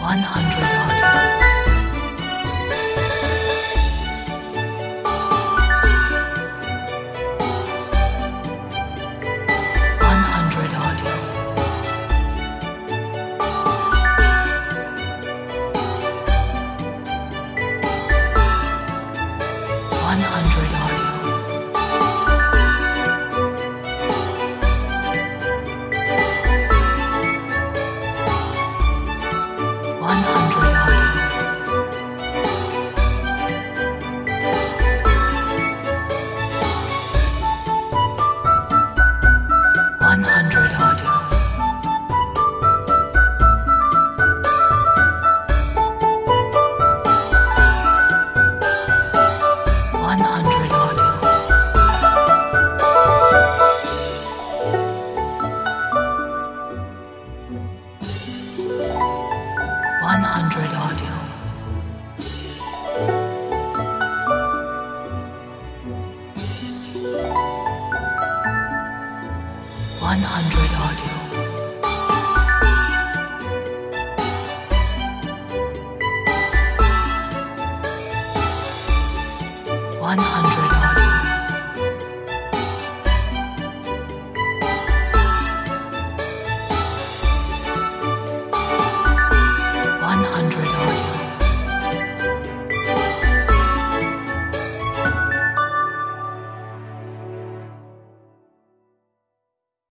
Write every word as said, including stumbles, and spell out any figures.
one hundred audio. one hundred audio. one hundred audio. one hundred audio. one hundred audio. one hundred audio. one hundred audio. one hundred audio. one hundred